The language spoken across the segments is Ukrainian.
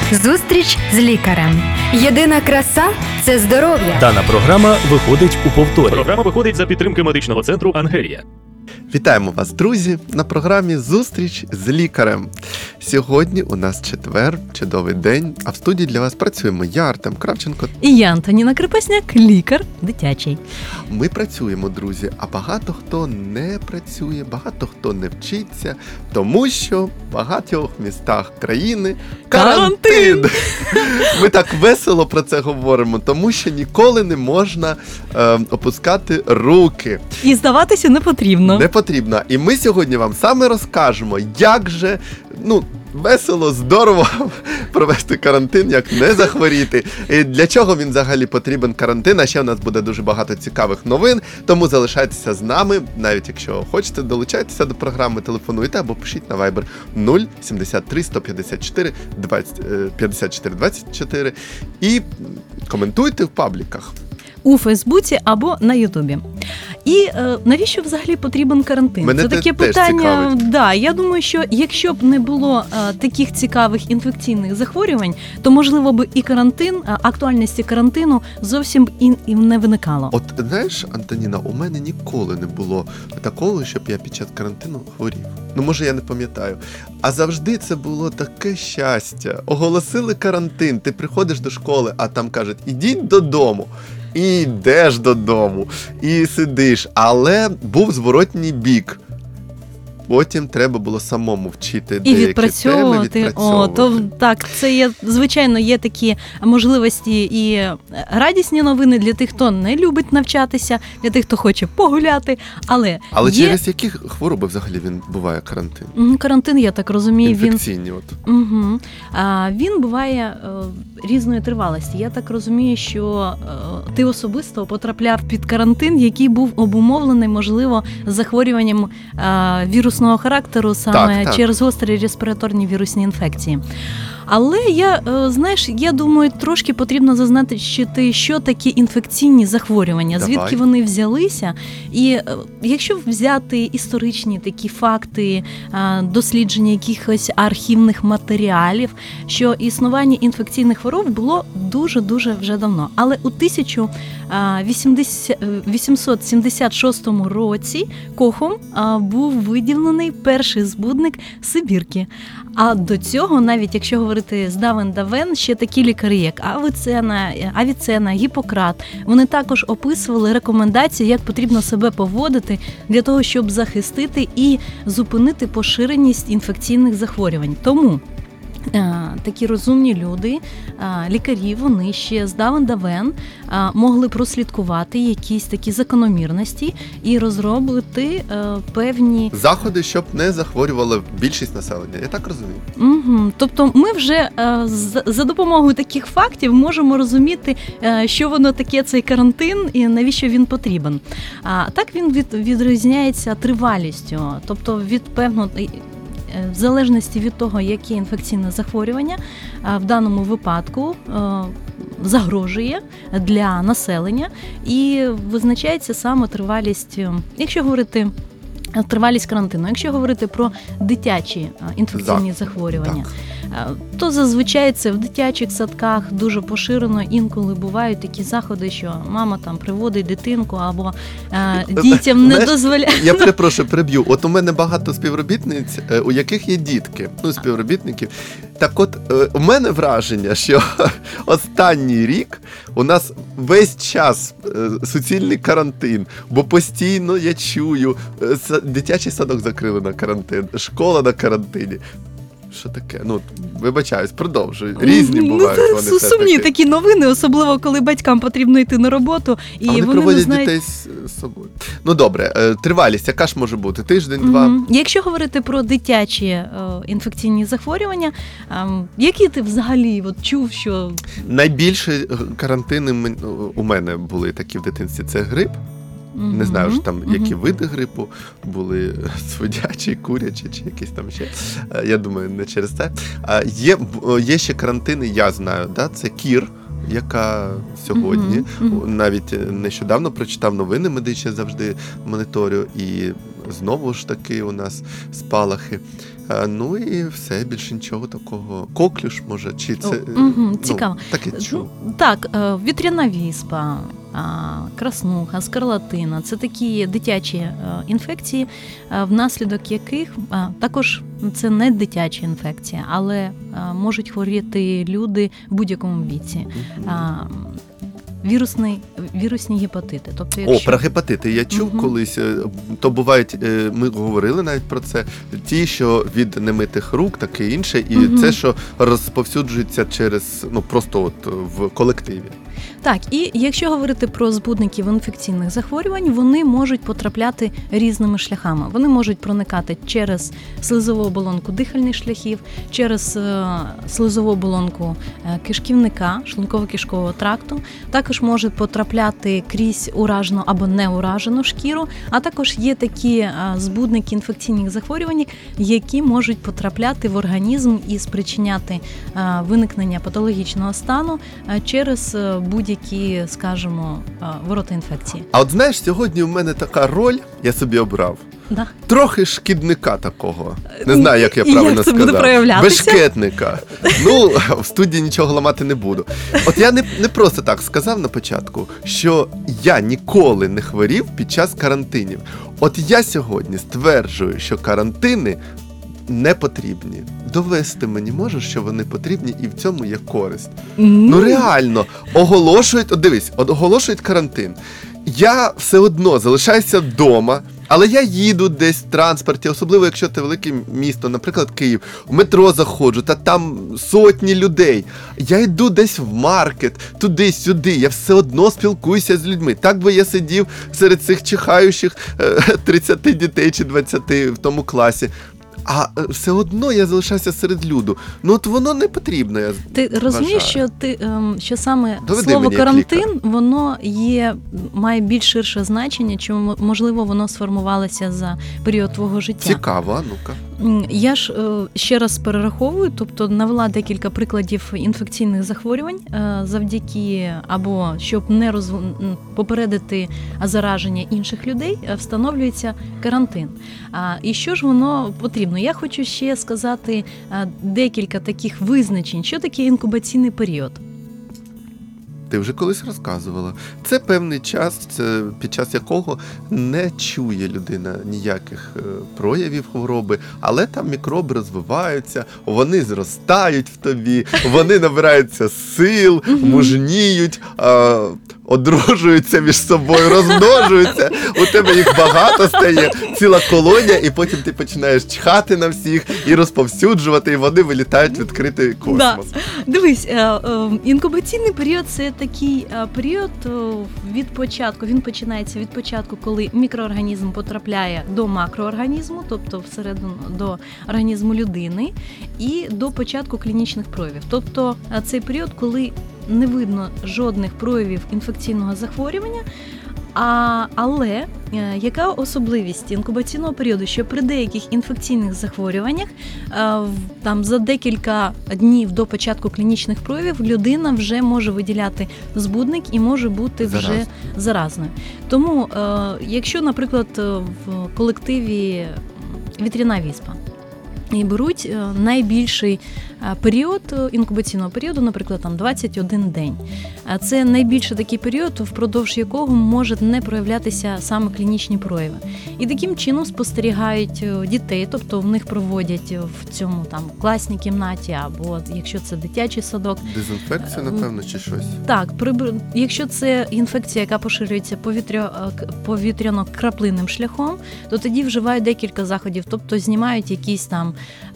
Зустріч з лікарем. Єдина краса – це здоров'я. Дана програма виходить у повторі. Програма виходить за підтримки медичного центру «Ангелія». Вітаємо вас, друзі, на програмі «Зустріч з лікарем». Сьогодні у нас четвер, чудовий день, а в студії для вас працюємо я, Артем Кравченко. І я, Антоніна Крепесняк, лікар дитячий. Ми працюємо, друзі, а багато хто не працює, багато хто не вчиться, тому що в багатьох містах країни карантин! Ми так весело про це говоримо, тому що ніколи не можна опускати руки. І здаватися не потрібно. Не потрібно. І ми сьогодні вам саме розкажемо, як же, весело, здорово провести карантин, як не захворіти. І для чого він взагалі потрібен карантин, а ще в нас буде дуже багато цікавих новин, тому залишайтеся з нами, навіть якщо хочете, долучайтеся до програми, телефонуйте або пишіть на Viber 073 154 54 24 і коментуйте в пабліках. У Фейсбуці або на Ютубі. І навіщо взагалі потрібен карантин? Мене це таке теж питання. цікавить. Да, я думаю, що якщо б не було таких цікавих інфекційних захворювань, то можливо б і карантин, актуальності карантину зовсім і не виникало. От знаєш, Антоніна, у мене ніколи не було такого, щоб я під час карантину хворів. Може, я не пам'ятаю. А завжди це було таке щастя. Оголосили карантин, ти приходиш до школи, а там кажуть, ідіть додому. І йдеш додому, і сидиш. Але був зворотній бік. Потім треба було самому вчити деякі теми, відпрацьовувати. Так, це є, звичайно, є такі можливості і радісні новини для тих, хто не любить навчатися, для тих, хто хоче погуляти. Але через які хвороби взагалі він буває карантин? Карантин, я так розумію, інфекційні. Він буває різної тривалості. Я так розумію, що ти особисто потрапляв під карантин, який був обумовлений, можливо, захворюванням вірусного характеру саме через гострі респіраторні вірусні інфекції. Але я думаю, трошки потрібно зазначити, що такі інфекційні захворювання, звідки вони взялися. І якщо взяти історичні такі факти, дослідження якихось архівних матеріалів, що існування інфекційних хвороб було дуже-дуже вже давно. Але у 1876 році Кохом був виділений перший збудник Сибірки. А до цього, навіть якщо говорити з давен-давен, ще такі лікарі, як Авіцена, Гіппократ, вони також описували рекомендації, як потрібно себе поводити для того, щоб захистити і зупинити поширеність інфекційних захворювань. Тому такі розумні люди, лікарі, вони ще з давен-давен могли прослідкувати якісь такі закономірності і розробити певні заходи, щоб не захворювала більшість населення. Я так розумію. Тобто ми вже за допомогою таких фактів можемо розуміти, що воно таке цей карантин і навіщо він потрібен. Так він відрізняється тривалістю, тобто від певного в залежності від того, яке інфекційне захворювання в даному випадку загрожує для населення, і визначається саме тривалість, якщо говорити тривалість карантину. Якщо говорити про дитячі інфекційні захворювання, то зазвичай це в дитячих садках дуже поширено. Інколи бувають такі заходи, що мама там приводить дитинку або дітям не дозволяє. Я переб'ю. От у мене багато співробітниць, у яких є дітки, співробітників. Так от, у мене враження, що останній рік у нас весь час суцільний карантин, бо постійно я чую, дитячий садок закрили на карантин, школа на карантині. Що таке? Вибачаюсь, продовжуй. Різні бувають вони все-таки. Сумні такі новини, особливо, коли батькам потрібно йти на роботу. І вони проводять дітей з собою. Добре, тривалість, яка ж може бути? Тиждень-два? Якщо говорити про дитячі інфекційні захворювання, які ти взагалі чув, що... Найбільше карантини у мене були такі в дитинстві. Це грип. Не знаю, що там які види грипу були, свинячий, курячий чи якісь там ще. Я думаю, не через це. Є ще карантини, я знаю, це кір, яка сьогодні, навіть нещодавно прочитав новини медичні, завжди моніторю, і знову ж таки у нас спалахи. Ну і все, більше нічого такого. Коклюш, може, чи це... Цікаво. Таке чув. Так, вітряна віспа, краснуха, скарлатина – це такі дитячі інфекції, внаслідок яких також це не дитячі інфекції, але можуть хворіти люди в будь-якому віці. Вірусні гепатити. Тобто, якщо... Про гепатити я чув колись, то бувають, ми говорили навіть про це, ті, що від немитих рук, таке інше, і це, що розповсюджується через, просто от в колективі. Так, і якщо говорити про збудників інфекційних захворювань, вони можуть потрапляти різними шляхами. Вони можуть проникати через слизову оболонку дихальних шляхів, через слизову оболонку кишківника, шлунково-кишкового тракту, також можуть потрапляти крізь уражену або неуражену шкіру, а також є такі збудники інфекційних захворювань, які можуть потрапляти в організм і спричиняти виникнення патологічного стану через будь-які, скажімо, ворота інфекції. А от знаєш, сьогодні в мене така роль, я собі обрав. Да. Трохи шкідника такого. Не знаю, як я правильно як це сказав. буде проявлятися? Бешкетника. В студії нічого ламати не буду. От я не просто так сказав на початку, що я ніколи не хворів під час карантинів. От я сьогодні стверджую, що карантини не потрібні. Довести мені можеш, що вони потрібні і в цьому є користь. Ну реально, оголошують карантин. Я все одно залишаюся вдома, але я їду десь в транспорті, особливо якщо це велике місто, наприклад, Київ, в метро заходжу, та там сотні людей. Я йду десь в маркет, туди-сюди, я все одно спілкуюся з людьми. Так би я сидів серед цих чихаючих 30 дітей чи 20 в тому класі. А все одно я залишаюся серед люду. Ну от воно не потрібно, я Ти розумієш, вважаю. що саме Доведи слово мені, карантин, воно має більш ширше значення, чому, можливо, воно сформувалося за період твого життя. Цікаво, а ну-ка. Я ж ще раз перераховую, тобто навела декілька прикладів інфекційних захворювань завдяки, або щоб не попередити зараження інших людей, встановлюється карантин. І що ж воно потрібно? Я хочу ще сказати декілька таких визначень, що таке інкубаційний період. Ти вже колись розказувала. Це певний час, під час якого не чує людина ніяких проявів хвороби, але там мікроби розвиваються, вони зростають в тобі, вони набираються сил, мужніють, одружуються між собою, розмножуються, у тебе їх багато стає, ціла колонія, і потім ти починаєш чхати на всіх і розповсюджувати, і вони вилітають в відкритий космос. Да. Дивись, інкубаційний період – це такий період від початку, він починається від початку, коли мікроорганізм потрапляє до макроорганізму, тобто всередину до організму людини, і до початку клінічних проявів. Тобто цей період, коли не видно жодних проявів інфекційного захворювання, але яка особливість інкубаційного періоду, що при деяких інфекційних захворюваннях там за декілька днів до початку клінічних проявів людина вже може виділяти збудник і може бути вже заразною. Тому, якщо, наприклад, в колективі вітряна віспа, і беруть найбільший період інкубаційного періоду, наприклад, там 21 день. Це найбільший такий період, впродовж якого можуть не проявлятися саме клінічні прояви. І таким чином спостерігають дітей, тобто в них проводять в цьому там класній кімнаті, або якщо це дитячий садок. Дезінфекція, напевно, чи щось? Так, якщо це інфекція, яка поширюється повітряно-краплинним шляхом, то тоді вживають декілька заходів, тобто знімають якісь там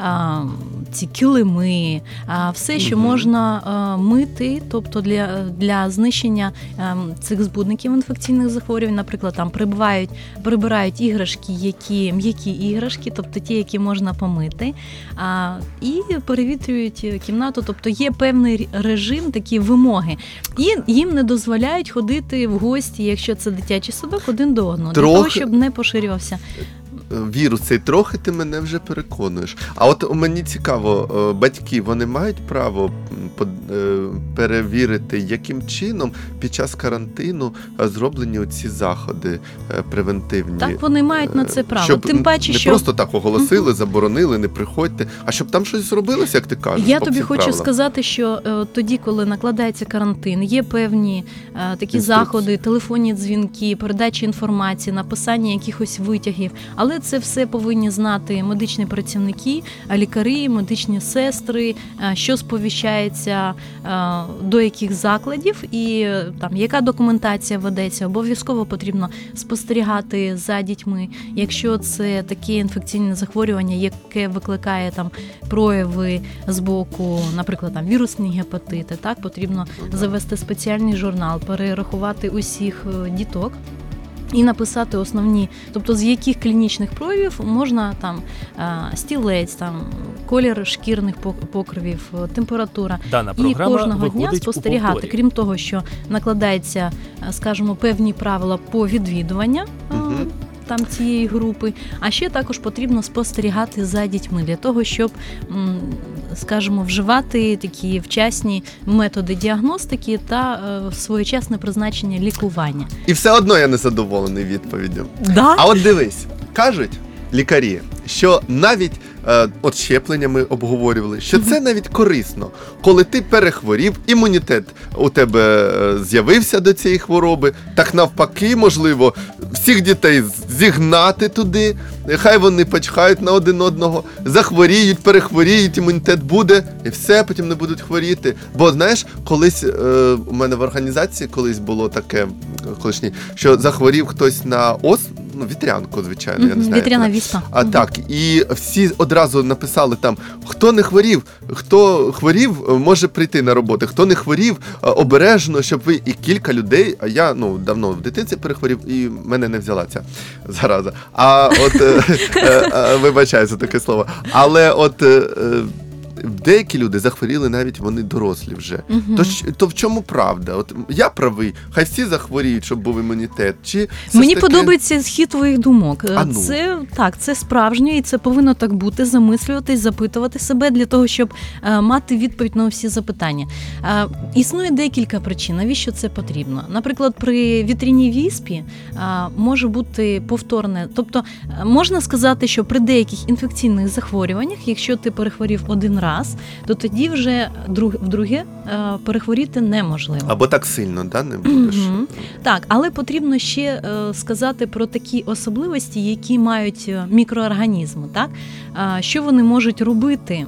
ці килими, все, що можна мити, тобто для знищення цих збудників інфекційних захворювань, наприклад, там прибирають іграшки, м'які іграшки, тобто ті, які можна помити, і перевітрюють кімнату, тобто є певний режим, такі вимоги. І їм не дозволяють ходити в гості, якщо це дитячий садок, один до одного, для того, щоб не поширювався. вірус цей трохи ти мене вже переконуєш. А от мені цікаво, батьки, вони мають право перевірити, яким чином під час карантину зроблені ці заходи превентивні? Так, вони мають на це право. Щоб Тим паче, не що просто так оголосили, заборонили, не приходьте, а щоб там щось зробилося, як ти кажеш. я по тобі всім хочу правилам. сказати, що тоді, коли накладається карантин, є певні такі Інструкції. заходи, телефонні дзвінки, передача інформації, написання якихось витягів, але це все повинні знати медичні працівники, лікарі, медичні сестри, що сповіщається до яких закладів і там яка документація ведеться. Обов'язково потрібно спостерігати за дітьми, якщо це таке інфекційне захворювання, яке викликає там прояви з боку, наприклад, там вірусні гепатити, так потрібно завести спеціальний журнал, перерахувати усіх діток. І написати основні, тобто з яких клінічних проявів можна там стілець, там колір шкірних покривів, температура. Дана І програма кожного дня виходить у спостерігати, повторі. крім того, що накладається, скажімо, певні правила по відвідуванню там цієї групи, а ще також потрібно спостерігати за дітьми для того, щоб, скажімо, вживати такі вчасні методи діагностики та своєчасне призначення лікування. І все одно я не задоволений відповіддю. Да? А от дивись, кажуть лікарі, що навіть от щеплення ми обговорювали, що це навіть корисно, коли ти перехворів, імунітет у тебе з'явився до цієї хвороби, так навпаки, можливо, всіх дітей зігнати туди, хай вони почхають на один одного, захворіють, перехворіють, імунітет буде, і все, потім не будуть хворіти. Бо, знаєш, колись у мене в організації колись було таке, колишній, що захворів хтось на вітрянку, звичайно, я не знаю. Вітряна віспа. Так, і всі одразу написали там, хто не хворів, хто хворів, може прийти на роботу, хто не хворів, обережно, щоб ви, і кілька людей, а я, давно в дитинці перехворів, і мене не взяла ця зараза. А от, вибачаю за таке слово, але от деякі люди захворіли, навіть вони дорослі вже. То в чому правда? От я правий, хай всі захворіють, щоб був імунітет. Чи мені подобається схід твоїх думок. Ну. Це справжнє, і це повинно так бути, замислюватись, запитувати себе для того, щоб мати відповідь на всі запитання. Існує декілька причин, навіщо це потрібно. Наприклад, при вітряній віспі може бути повторне. Тобто, можна сказати, що при деяких інфекційних захворюваннях, якщо ти перехворів один раз, то тоді вже вдруге перехворіти неможливо. Або так сильно, не будеш. Так, але потрібно ще сказати про такі особливості, які мають мікроорганізми, так? Що вони можуть робити,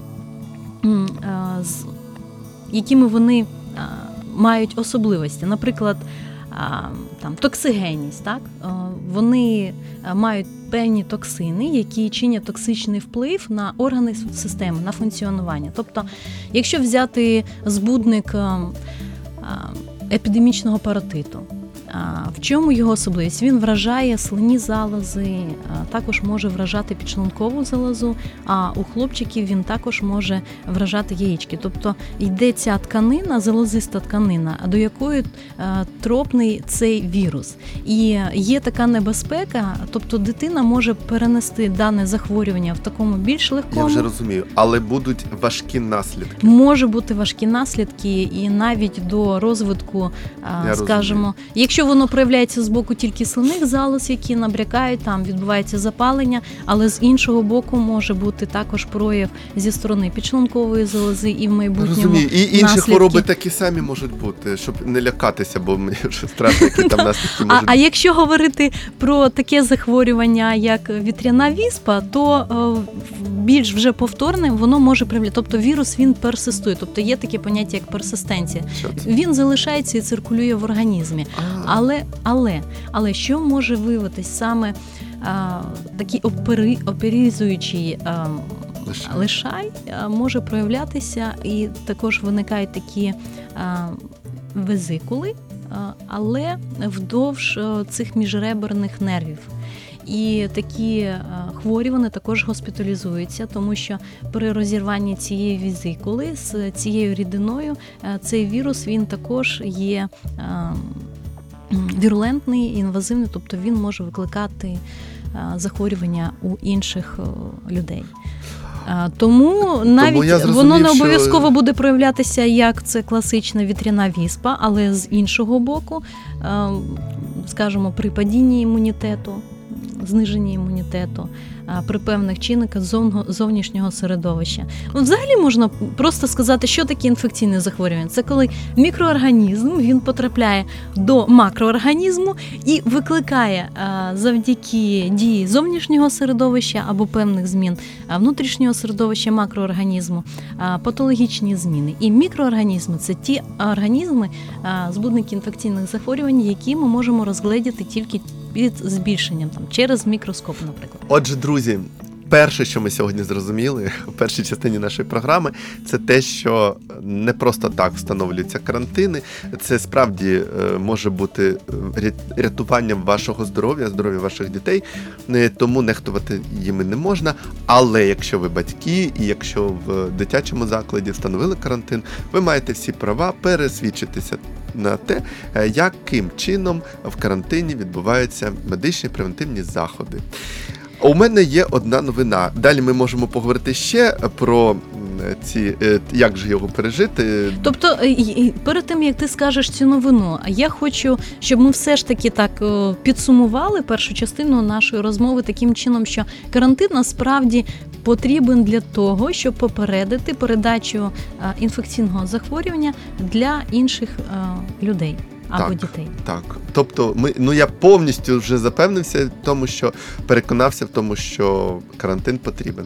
якими вони мають особливості. Наприклад, там токсигенність, так? Вони мають певні токсини, які чинять токсичний вплив на органи системи, на функціонування. Тобто, якщо взяти збудник епідемічного паротиту, в чому його особливість? Він вражає слинні залози, також може вражати підшлункову залозу, а у хлопчиків він також може вражати яєчки. Тобто йде ця тканина, залозиста тканина, до якої тропний цей вірус. І є така небезпека, тобто дитина може перенести дане захворювання в такому більш легкому. Я вже розумію, але будуть важкі наслідки. Може бути важкі наслідки і навіть до розвитку, скажімо, якщо воно проявляється з боку тільки слинних залоз, які набрякають, там відбувається запалення, але з іншого боку може бути також прояв зі сторони підшлункової залози і в майбутньому Розумію. І інші наслідки. хвороби такі самі можуть бути, щоб не лякатися, бо мені вже страшно, які там наслідки можуть А якщо говорити про таке захворювання, як вітряна віспа, то більш вже повторним воно може проявляти. Тобто вірус, він персистує. Тобто є таке поняття, як персистенція. Що це? Він залишається і циркулює в організмі. Але що може виявитись саме такий оперізуючий лишай може проявлятися, і також виникають такі везикули, але вдовж цих міжреберних нервів. І такі хворі, вони також госпіталізуються, тому що при розірванні цієї везикули з цією рідиною цей вірус, він також є вірулентний, інвазивний, тобто він може викликати захворювання у інших людей. Тому навіть я зрозумів, воно не що- обов'язково буде проявлятися як це класична вітряна віспа, але з іншого боку, скажімо, при падінні імунітету, зниженні імунітету, при певних чинниках зовнішнього середовища. Взагалі можна просто сказати, що таке інфекційне захворювання. Це коли мікроорганізм, він потрапляє до макроорганізму і викликає завдяки дії зовнішнього середовища або певних змін внутрішнього середовища макроорганізму патологічні зміни. І мікроорганізми – це ті організми, збудники інфекційних захворювань, які ми можемо розгледіти тільки під збільшенням, через мікроскоп, наприклад. Отже, друзі, перше, що ми сьогодні зрозуміли в першій частині нашої програми, це те, що не просто так встановлюються карантини. Це справді може бути рятуванням вашого здоров'я ваших дітей, тому нехтувати їми не можна. Але якщо ви батьки і якщо в дитячому закладі встановили карантин, ви маєте всі права пересвідчитися на те, яким чином в карантині відбуваються медичні превентивні заходи. У мене є одна новина. Далі ми можемо поговорити ще про ці, як же його пережити. Тобто, перед тим, як ти скажеш цю новину, я хочу, щоб ми все ж таки так підсумували першу частину нашої розмови таким чином, що карантин насправді потрібен для того, щоб попередити передачу інфекційного захворювання для інших людей або дітей. Так. Тобто, я повністю вже запевнився в тому, що переконався в тому, що карантин потрібен.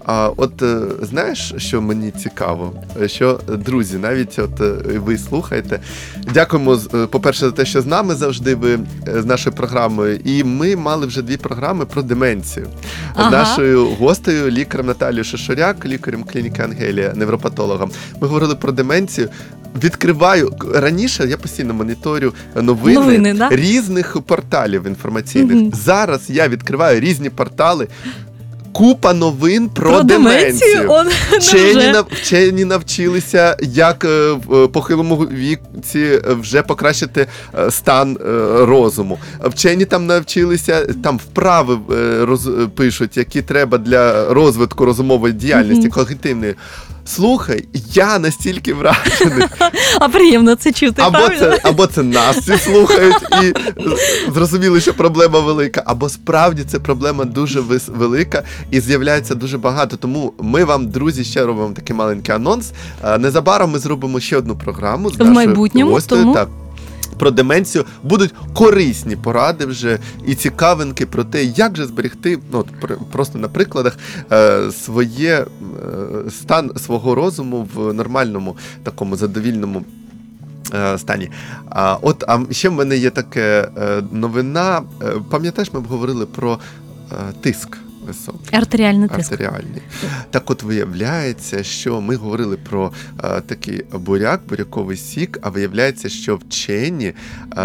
Знаєш, що мені цікаво? Що, друзі, навіть ви слухаєте. Дякуємо, по-перше, за те, що з нами завжди ви, з нашою програмою. І ми мали вже 2 програми про деменцію. З нашою гостею, лікарем Наталією Шишоряк, лікарем клініки Ангелія, невропатологом. Ми говорили про деменцію. Відкриваю. Раніше я постійно моніторю новини да? різних порталів інформаційних. Угу. Зараз я відкриваю різні портали. Купа новин про деменцію. Вчені навчилися, як в похилому віці вже покращити стан розуму. Вчені там навчилися, там вправи пишуть, які треба для розвитку розумової діяльності, когнітивної. Слухай, я настільки вражений. А приємно це чути, правильно? Або це нас всі слухають і зрозуміли, що проблема велика, або справді це проблема дуже велика і з'являється дуже багато. Тому ми вам, друзі, ще робимо такий маленький анонс. Незабаром ми зробимо ще одну програму з нашою гостею. Так. Про деменцію будуть корисні поради вже і цікавинки про те, як же зберегти, просто на прикладах, стан свого розуму в нормальному, такому задовільному стані. А ще в мене є така новина. Пам'ятаєш, ми говорили про тиск високий. Артеріальний тиск. Артеріальний. Так от виявляється, що ми говорили про такий буряковий сік, а виявляється, що вчені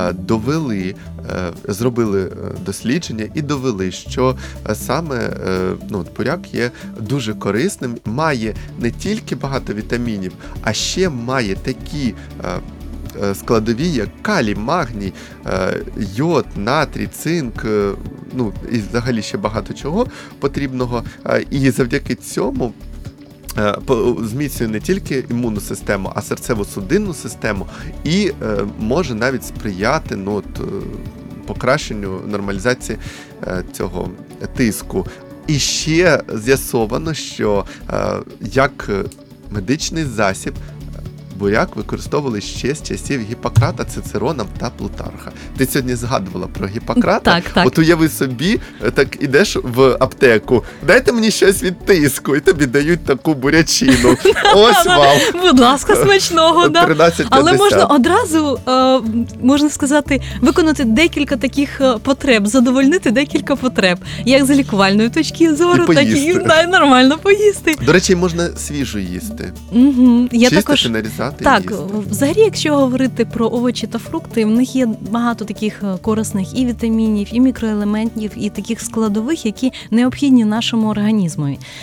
зробили дослідження і довели, що саме буряк є дуже корисним, має не тільки багато вітамінів, а ще має такі складові, як калій, магній, йод, натрій, цинк, і взагалі ще багато чого потрібного. І завдяки цьому зміцнює не тільки імунну систему, а серцево-судинну систему і може навіть сприяти покращенню, нормалізації цього тиску. І ще з'ясовано, що як медичний засіб буряк використовували ще з часів Гіппократа, Цицерона та Плутарха. Ти сьогодні згадувала про Гіппократа. Так. От уяви собі, так ідеш в аптеку, дайте мені щось від тиску, і тобі дають таку бурячину. Ось вам. Будь ласка, смачного. 13,50. Але можна одразу, можна сказати, виконати декілька таких потреб, задовольнити декілька потреб. Як з лікувальної точки зору, так і нормально поїсти. До речі, можна свіжу їсти. Угу. Чистити, нарізати. Так, взагалі, якщо говорити про овочі та фрукти, в них є багато таких корисних і вітамінів, і мікроелементів, і таких складових, які необхідні нашому організму.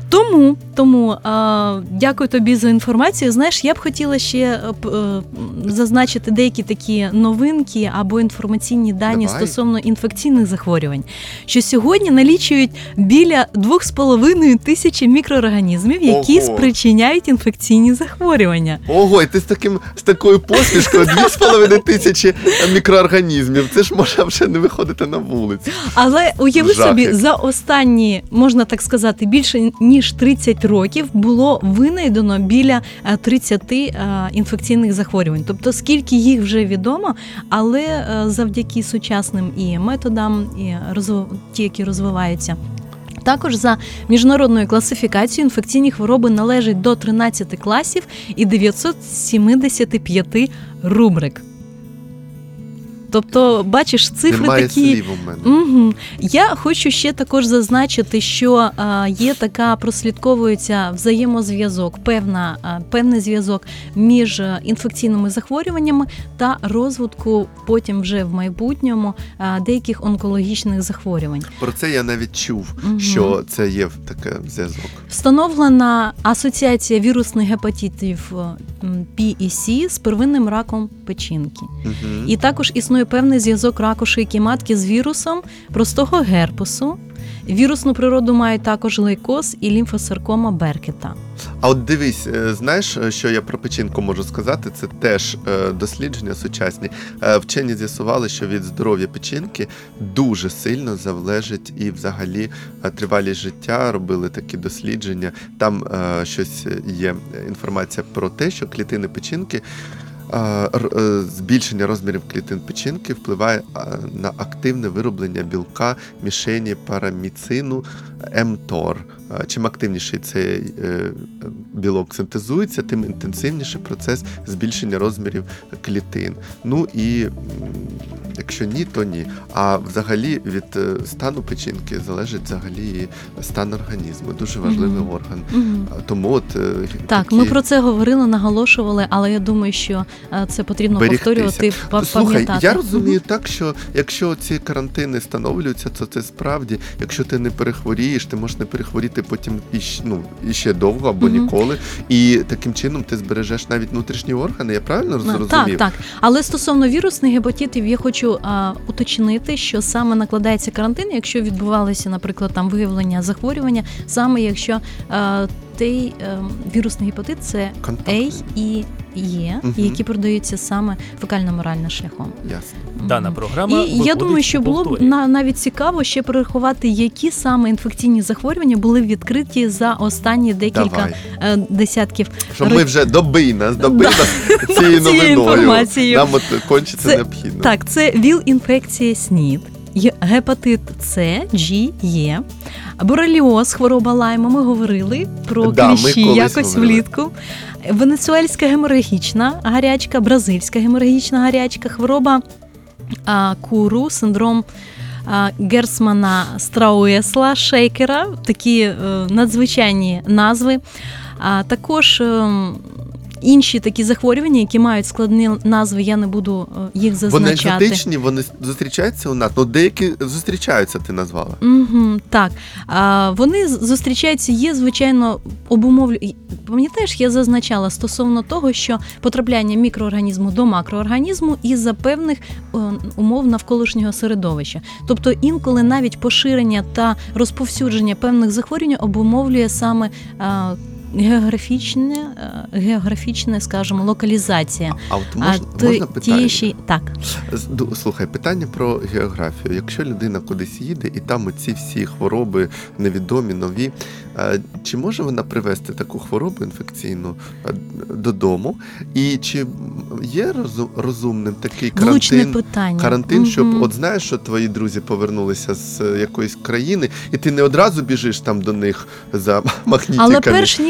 Тому дякую тобі за інформацію. Знаєш, я б хотіла ще зазначити деякі такі новинки або інформаційні дані Давай. стосовно інфекційних захворювань, що сьогодні налічують біля 2,5 тисячі мікроорганізмів, які Ого. спричиняють інфекційні захворювання. Ого, і ти з такою посмішкою 2,5 тисячі мікроорганізмів. Це ж може вже не виходити на вулицю. Але уяви Жах собі, який. за останні, можна так сказати, більше ніж 30 років було винайдено біля 30 інфекційних захворювань. Тобто скільки їх вже відомо, але завдяки сучасним і методам, і ті, які розвиваються. Також за міжнародною класифікацією інфекційні хвороби належать до 13 класів і 975 рубрик. Тобто, бачиш, цифри Немає такі. слів у мене. Угу. Я хочу ще також зазначити, що є така, прослідковується взаємозв'язок, певний зв'язок між інфекційними захворюваннями та розвитку потім вже в майбутньому деяких онкологічних захворювань. Про це я навіть чув, Мгм. що це є таке зв'язок. Встановлена асоціація вірусних гепатитів P і C з первинним раком печінки. Мгм. І також існує певний зв'язок раку шийки матки з вірусом простого герпесу. Вірусну природу мають також лейкоз і лімфосаркома Беркета. А от дивись, знаєш, що я про печінку можу сказати? Це теж дослідження сучасні. Вчені з'ясували, що від здоров'я печінки дуже сильно залежить і взагалі тривалість життя. Робили такі дослідження. Там щось є інформація про те, що клітини печінки, збільшення розмірів клітин печінки впливає на активне вироблення білка мішені параміцину МТОР. Чим активніший цей білок синтезується, тим інтенсивніший процес збільшення розмірів клітин. Ну і якщо ні, то ні. А взагалі від стану печінки залежить взагалі і стан організму. Дуже важливий орган. Тому от Так, такі... ми про це говорили, наголошували, але я думаю, що це потрібно повторювати, Слухай, пам'ятати. я розумію так, що якщо ці карантини встановлюються, то це справді, якщо ти не перехворієш, ти можеш не перехворіти потім іще довго або ніколи. І таким чином ти збережеш навіть внутрішні органи. Я правильно зрозумів? Так. Але стосовно вірусних гепатитів, я хочу уточнити, що саме накладається карантин, якщо відбувалося, наприклад, там виявлення захворювання, саме якщо той вірусний гепатит – це Контактний. А і Е, які продаються саме фекально-моральним шляхом. Ясно. Дана програма І я думаю, що було б навіть цікаво ще перерахувати, які саме інфекційні захворювання були відкриті за останні декілька десятків Щоб ми вже добий нас цією новиною. інформацією. Нам от кончиться необхідно. Так, це ВІЛ-інфекція СНІД, гепатит С, G, Е, бореліоз, хвороба Лайма, ми говорили про кліщі якось влітку, венесуельська геморагічна гарячка, бразильська геморагічна гарячка, хвороба куру, синдром Герсмана Страуесла, Шейкера, такі надзвичайні назви. Також інші такі захворювання, які мають складні назви, я не буду їх зазначати. Вони екзотичні, вони зустрічаються у нас? Ну, деякі зустрічаються, ти назвала. Так. Вони зустрічаються, є, звичайно, Пам'ятаєш, я зазначала стосовно того, що потрапляння мікроорганізму до макроорганізму із-за певних умов навколишнього середовища. Тобто інколи навіть поширення та розповсюдження певних захворювань обумовлює саме географічна, скажімо, локалізація. А от можна питання? Так. Слухай, питання про географію. Якщо людина кудись їде, і там оці всі хвороби невідомі, нові, чи може вона привезти таку хворобу інфекційну додому? І чи є розумним такий карантин, щоб, от знаєш, що твої друзі повернулися з якоїсь країни, і ти не одразу біжиш там до них за магнітиками? Але перш ніж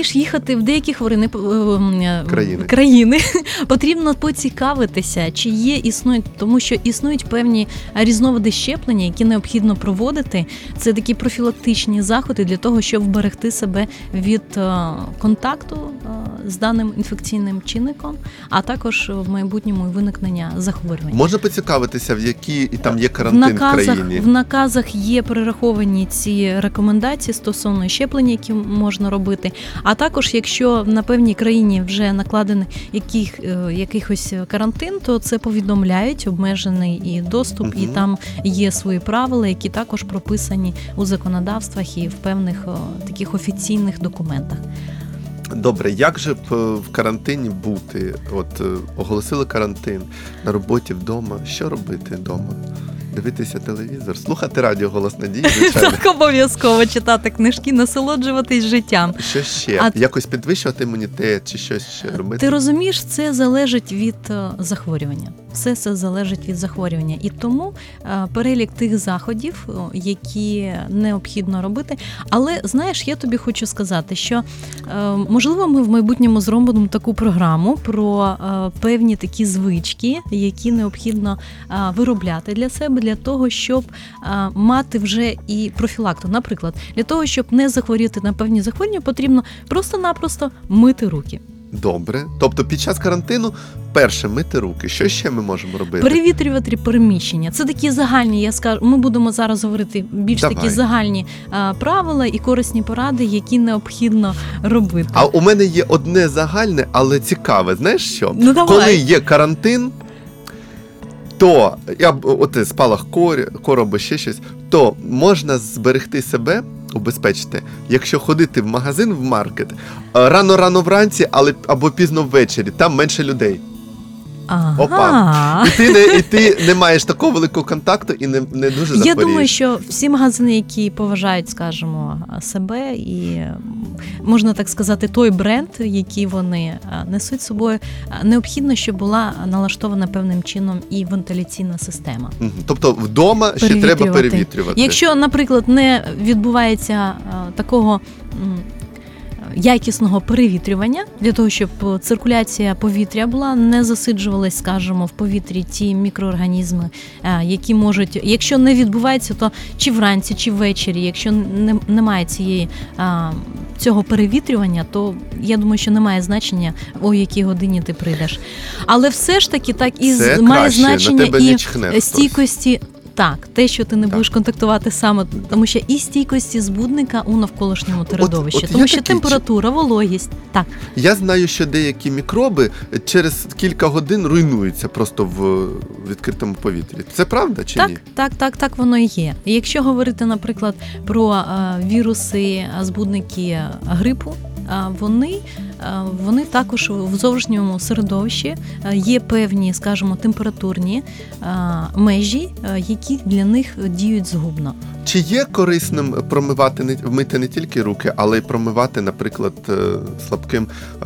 знаєш, їхати в деякі Країни. країни потрібно поцікавитися, чи існують, тому що існують певні різновиди щеплення, які необхідно проводити. Це такі профілактичні заходи для того, щоб вберегти себе від контакту з даним інфекційним чинником, а також в майбутньому виникнення захворювань. Можна поцікавитися, в якій і там є карантин в країні? В наказах є перераховані ці рекомендації стосовно щеплення, які можна робити. А також, якщо на певній країні вже накладений якийсь карантин, то це повідомляють, обмежений і доступ, і там є свої правила, які також прописані у законодавствах і в певних таких офіційних документах. Добре, як же в карантині бути? Оголосили карантин на роботі вдома. Що робити вдома? Дивитися телевізор, слухати радіо «Голос Надії», звичайно. Так, обов'язково читати книжки, насолоджуватись життям. Що ще? Якось підвищувати імунітет чи щось ще робити? Ти розумієш, це залежить від захворювання. Все це залежить від захворювання. І тому перелік тих заходів, які необхідно робити. Але, знаєш, я тобі хочу сказати, що, можливо, ми в майбутньому зробимо таку програму про певні такі звички, які необхідно виробляти для себе, для того, щоб мати вже і профілактику. Наприклад, для того, щоб не захворіти на певні захворювання, потрібно просто-напросто мити руки. Добре. Тобто під час карантину перше мити руки. Що ще ми можемо робити? Перевітрювати приміщення. Це такі загальні, я скажу, ми будемо зараз говорити більш такі загальні правила і корисні поради, які необхідно робити. А у мене є одне загальне, але цікаве. Знаєш що? Ну, давай. Коли є карантин, то спалах кору або ще щось, то можна зберегти себе, убезпечити, якщо ходити в магазин, в маркет, рано-рано вранці, або пізно ввечері, там менше людей. Ага. Опа. І ти не маєш такого великого контакту і не дуже захворієш. Я думаю, що всі магазини, які поважають, скажімо, себе і, можна так сказати, той бренд, який вони несуть з собою, необхідно, щоб була налаштована певним чином і вентиляційна система. Тобто вдома ще треба перевітрювати. Якщо, наприклад, не відбувається такого якісного перевітрювання, для того, щоб циркуляція повітря була, не засиджувалась, скажімо, в повітрі ті мікроорганізми, які можуть, якщо не відбувається, то чи вранці, чи ввечері, якщо немає цього перевітрювання, то я думаю, що немає значення, о якій годині ти прийдеш. Але все ж таки так і має значення і стійкості. Так, те, що ти не будеш контактувати саме, тому що і стійкості збудника у навколишньому середовищі, тому що температура, вологість. Так. Я знаю, що деякі мікроби через кілька годин руйнуються просто в відкритому повітрі. Це правда чи ні? Так, воно і є. Якщо говорити, наприклад, про віруси, збудники грипу, вони також в зовнішньому середовищі є певні, скажімо, температурні межі, які для них діють згубно. Чи є корисним мити не тільки руки, але й промивати, наприклад, слабким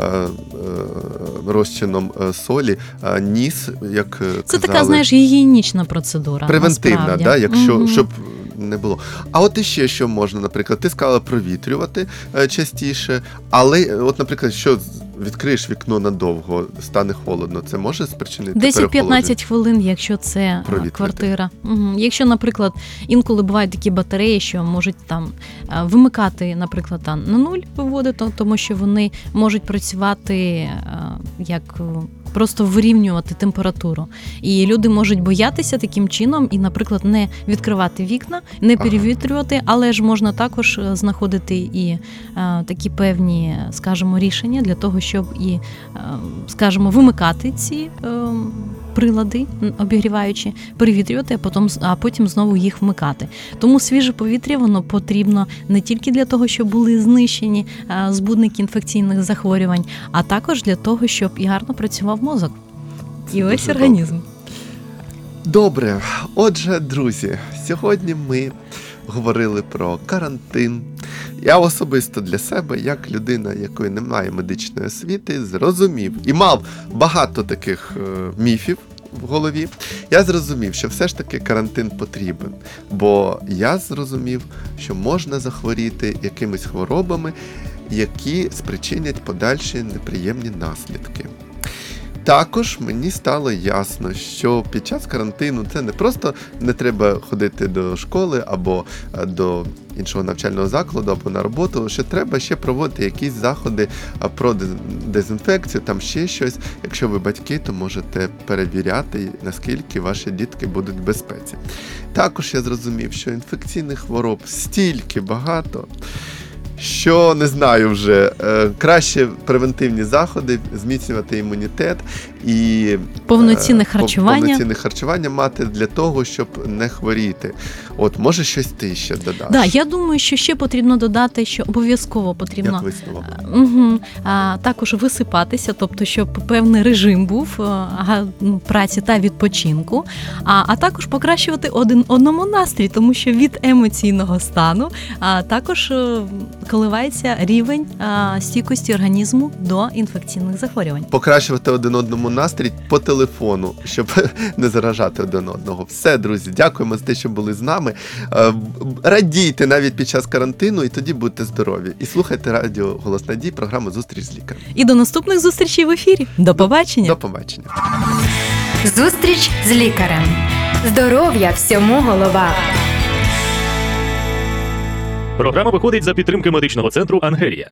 розчином солі ніс, як казали? Це така, знаєш, гігієнічна процедура. Превентивна, да? Якщо, щоб не було. А от іще що можна, наприклад, ти сказала провітрювати частіше, але, от, наприклад, що відкриєш вікно надовго, стане холодно, це може спричинити переохолодження? 10-15 хвилин, якщо це квартира. Якщо, наприклад, інколи бувають такі батареї, що можуть там вимикати, наприклад, на нуль виводити, тому що вони можуть працювати як просто вирівнювати температуру. І люди можуть боятися таким чином і, наприклад, не відкривати вікна, не перевітрювати, але ж можна також знаходити і такі певні, скажімо, рішення для того, щоб і, скажімо, вимикати ці прилади обігріваючі, перевітрювати, а потім знову їх вмикати. Тому свіже повітря, воно потрібно не тільки для того, щоб були знищені збудники інфекційних захворювань, а також для того, щоб і гарно працював мозок. І весь організм. Добре. Отже, друзі, сьогодні ми говорили про карантин. Я особисто для себе, як людина, якої немає медичної освіти, зрозумів і мав багато таких міфів в голові. Я зрозумів, що все ж таки карантин потрібен, бо я зрозумів, що можна захворіти якимись хворобами, які спричинять подальші неприємні наслідки. Також мені стало ясно, що під час карантину це не просто не треба ходити до школи або до іншого навчального закладу або на роботу, що треба ще проводити якісь заходи про дезінфекцію, там ще щось. Якщо ви батьки, то можете перевіряти, наскільки ваші дітки будуть в безпеці. Також я зрозумів, що інфекційних хвороб стільки багато, що, не знаю вже, краще превентивні заходи, зміцнювати імунітет і Повноцінне харчування. повноцінне харчування мати для того, щоб не хворіти. От, може, щось ти ще додаш? Да, я думаю, що ще потрібно додати, що обов'язково потрібно Як висновок? також висипатися, тобто, щоб певний режим був праці та відпочинку, а також покращувати одному настрій, тому що від емоційного стану також коливається рівень стійкості організму до інфекційних захворювань. Покращувати один одному настрій по телефону, щоб не заражати один одного. Все, друзі, дякуємо за те, що були з нами. Радійте навіть під час карантину, і тоді будьте здорові. І слухайте радіо «Голос Надії», програму «Зустріч з лікарем». І до наступних зустрічей в ефірі. До побачення! До побачення. Зустріч з лікарем. Здоров'я всьому голова. Програма виходить за підтримки медичного центру «Ангелія».